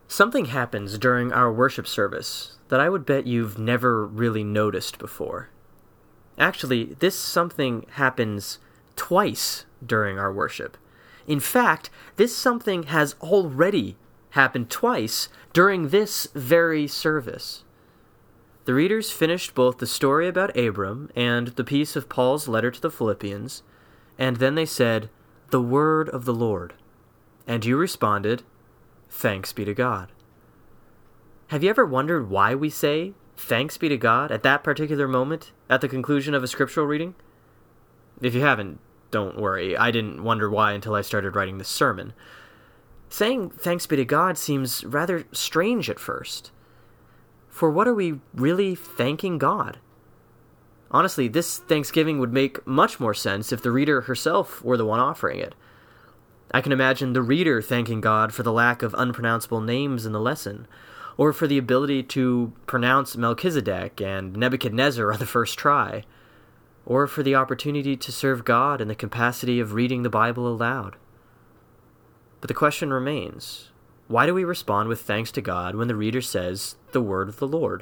Something happens during our worship service that I would bet you've never really noticed before. Actually, this something happens twice during our worship. In fact, this something has already happened twice during this very service. The readers finished both the story about Abram and the piece of Paul's letter to the Philippians, and then they said, "The word of the Lord." And you responded, "Thanks be to God." Have you ever wondered why we say, "Thanks be to God," at that particular moment, at the conclusion of a scriptural reading? If you haven't, don't worry. I didn't wonder why until I started writing this sermon. Saying "Thanks be to God" seems rather strange at first. For what are we really thanking God? Honestly, this thanksgiving would make much more sense if the reader herself were the one offering it. I can imagine the reader thanking God for the lack of unpronounceable names in the lesson, or for the ability to pronounce Melchizedek and Nebuchadnezzar on the first try, or for the opportunity to serve God in the capacity of reading the Bible aloud. But the question remains, why do we respond with thanks to God when the reader says, "The word of the Lord"?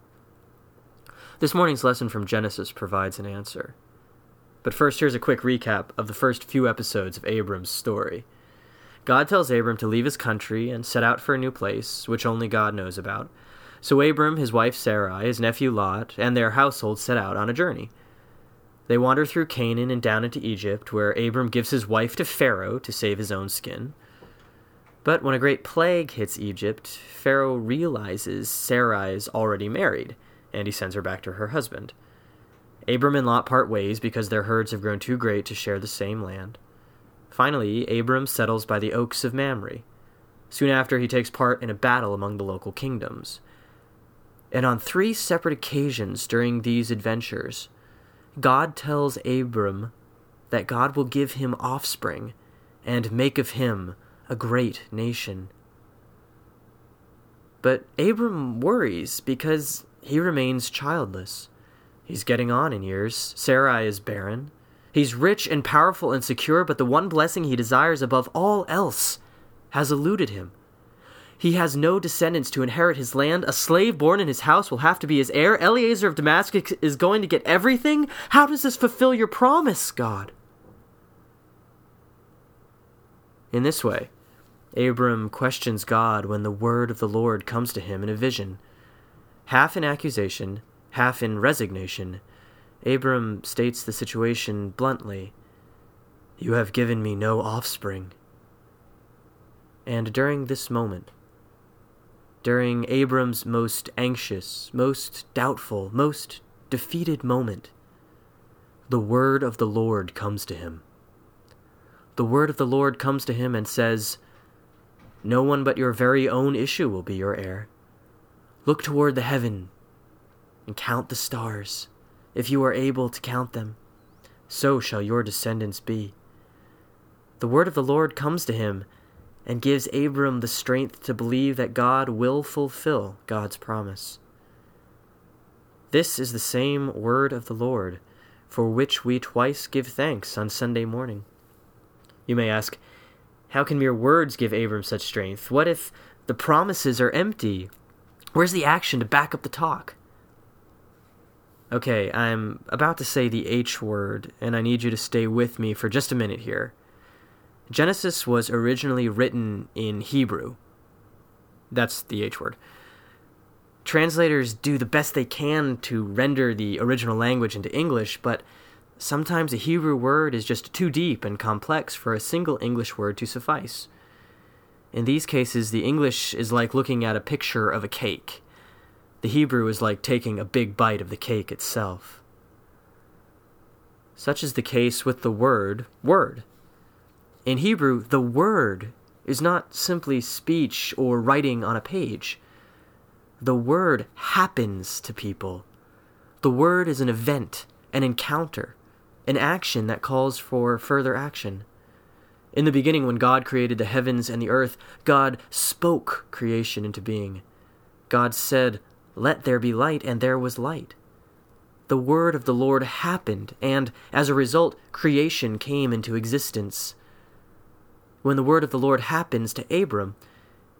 This morning's lesson from Genesis provides an answer. But first, here's a quick recap of the first few episodes of Abram's story. God tells Abram to leave his country and set out for a new place, which only God knows about. So Abram, his wife Sarai, his nephew Lot, and their household set out on a journey. They wander through Canaan and down into Egypt, where Abram gives his wife to Pharaoh to save his own skin. But when a great plague hits Egypt, Pharaoh realizes Sarai is already married, and he sends her back to her husband. Abram and Lot part ways because their herds have grown too great to share the same land. Finally, Abram settles by the Oaks of Mamre. Soon after, he takes part in a battle among the local kingdoms. And on 3 separate occasions during these adventures, God tells Abram that God will give him offspring and make of him a great nation. But Abram worries because he remains childless. He's getting on in years. Sarai is barren. He's rich and powerful and secure, but the one blessing he desires above all else has eluded him. He has no descendants to inherit his land. A slave born in his house will have to be his heir. Eliezer of Damascus is going to get everything. How does this fulfill your promise, God? In this way, Abram questions God when the word of the Lord comes to him in a vision. Half in accusation, half in resignation, Abram states the situation bluntly. "You have given me no offspring." And during this moment, during Abram's most anxious, most doubtful, most defeated moment, the word of the Lord comes to him. The word of the Lord comes to him and says, "No one but your very own issue will be your heir. Look toward the heaven and count the stars. If you are able to count them, so shall your descendants be." The word of the Lord comes to him and gives Abram the strength to believe that God will fulfill God's promise. This is the same word of the Lord, for which we twice give thanks on Sunday morning. You may ask, how can mere words give Abram such strength? What if the promises are empty? Where's the action to back up the talk? Okay, I'm about to say the H word, and I need you to stay with me for just a minute here. Genesis was originally written in Hebrew. That's the H word. Translators do the best they can to render the original language into English, but sometimes a Hebrew word is just too deep and complex for a single English word to suffice. In these cases, the English is like looking at a picture of a cake. The Hebrew is like taking a big bite of the cake itself. Such is the case with the word, word. In Hebrew, the word is not simply speech or writing on a page. The word happens to people. The word is an event, an encounter, an action that calls for further action. In the beginning, when God created the heavens and the earth, God spoke creation into being. God said, "Let there be light," and there was light. The word of the Lord happened, and as a result, creation came into existence. When the word of the Lord happens to Abram,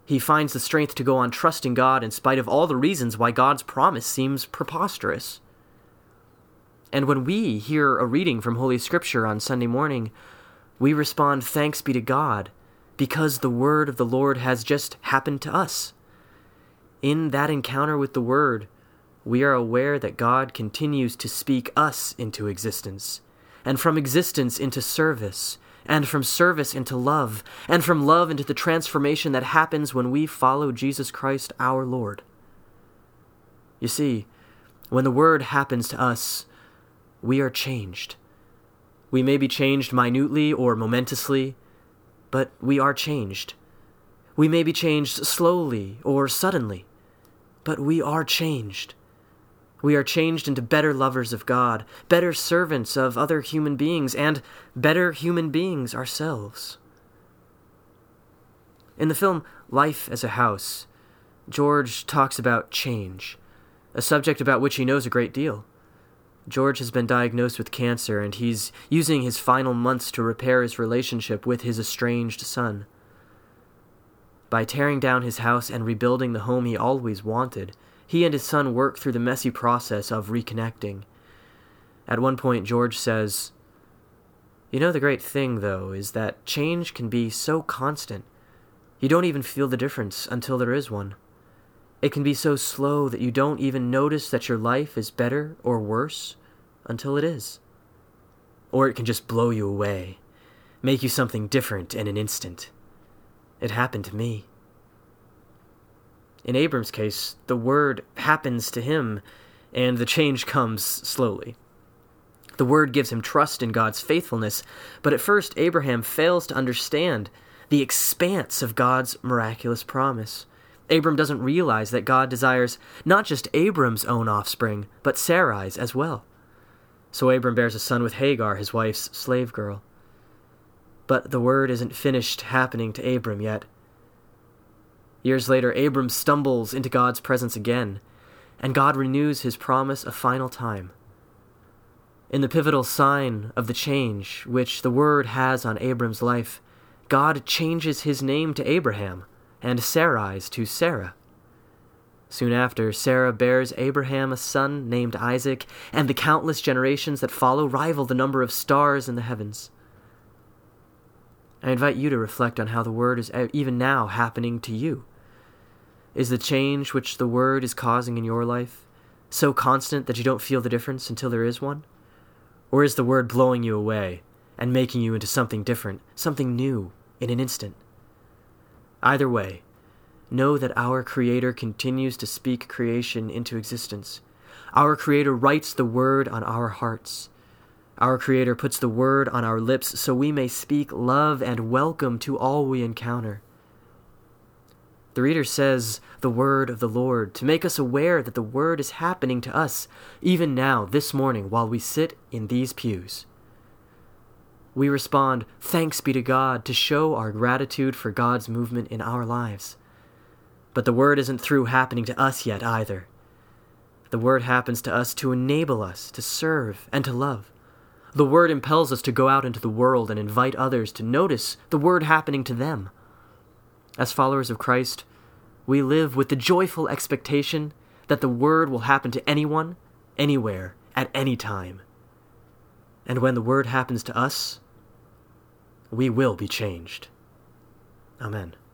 He finds the strength to go on trusting God in spite of all the reasons why God's promise seems preposterous. And when we hear a reading from Holy Scripture on Sunday morning, we respond, "Thanks be to God," because the word of the Lord has just happened to us. In that encounter with the Word, we are aware that God continues to speak us into existence, and from existence into service, and from service into love, and from love into the transformation that happens when we follow Jesus Christ our Lord. You see, when the Word happens to us, we are changed. We may be changed minutely or momentously, but we are changed. We may be changed slowly or suddenly, but we are changed. We are changed into better lovers of God, better servants of other human beings, and better human beings ourselves. In the film Life as a House, George talks about change, a subject about which he knows a great deal. George has been diagnosed with cancer, and he's using his final months to repair his relationship with his estranged son. By tearing down his house and rebuilding the home he always wanted, he and his son work through the messy process of reconnecting. At one point, George says, "You know, the great thing, though, is that change can be so constant. You don't even feel the difference until there is one. It can be so slow that you don't even notice that your life is better or worse until it is. Or it can just blow you away, make you something different in an instant. It happened to me." In Abram's case, the word happens to him, and the change comes slowly. The word gives him trust in God's faithfulness, but at first Abraham fails to understand the expanse of God's miraculous promise. Abram doesn't realize that God desires not just Abram's own offspring, but Sarai's as well. So Abram bears a son with Hagar, his wife's slave girl. But the word isn't finished happening to Abram yet. Years later, Abram stumbles into God's presence again, and God renews his promise a final time. In the pivotal sign of the change which the Word has on Abram's life, God changes his name to Abraham, and Sarai's to Sarah. Soon after, Sarah bears Abraham a son named Isaac, and the countless generations that follow rival the number of stars in the heavens. I invite you to reflect on how the Word is even now happening to you. Is the change which the Word is causing in your life so constant that you don't feel the difference until there is one? Or is the Word blowing you away and making you into something different, something new, in an instant? Either way, know that our Creator continues to speak creation into existence. Our Creator writes the Word on our hearts. Our Creator puts the Word on our lips so we may speak love and welcome to all we encounter. The reader says the word of the Lord to make us aware that the Word is happening to us even now, this morning, while we sit in these pews. We respond, "Thanks be to God," to show our gratitude for God's movement in our lives. But the Word isn't through happening to us yet either. The Word happens to us to enable us to serve and to love. The Word impels us to go out into the world and invite others to notice the Word happening to them. As followers of Christ, we live with the joyful expectation that the Word will happen to anyone, anywhere, at any time. And when the Word happens to us, we will be changed. Amen.